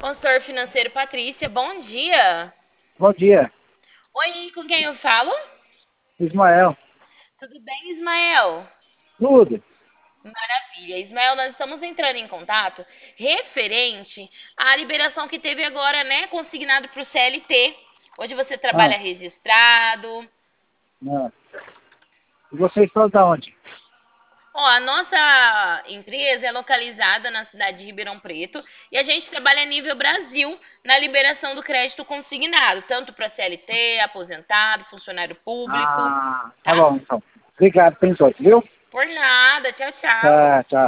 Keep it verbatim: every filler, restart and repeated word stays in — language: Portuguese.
Consultor financeiro Patrícia, bom dia. Bom dia, Oi, com quem eu falo? Ismael. Tudo bem, Ismael? Tudo. Maravilha. Ismael, nós estamos entrando em contato referente à liberação que teve agora, né, consignado para o C L T. Hoje você Ah, trabalha registrado. ah. E vocês estão da onde? Ó, a nossa empresa é localizada na cidade de Ribeirão Preto e a gente trabalha a nível Brasil na liberação do crédito consignado, tanto para C L T, aposentado, funcionário público, Ah, tá tá? bom então. Obrigado, tem todos, viu? Por nada. Tchau, tchau. Tá, tchau.